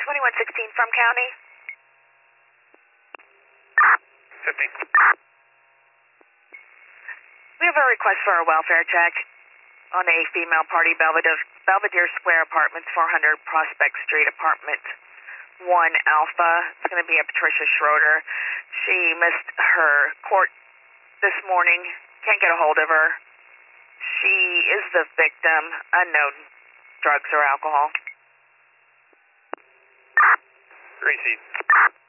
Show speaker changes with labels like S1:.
S1: 2116 from county.
S2: 15.
S1: We have a request for a welfare check on a female party, Belvedere Square Apartments, 400 Prospect Street, Apartment 1 Alpha. It's going to be a Patricia Schroeder. She missed her court this morning. Can't get a hold of her. She is the victim. Unknown drugs or alcohol.
S2: Receipt.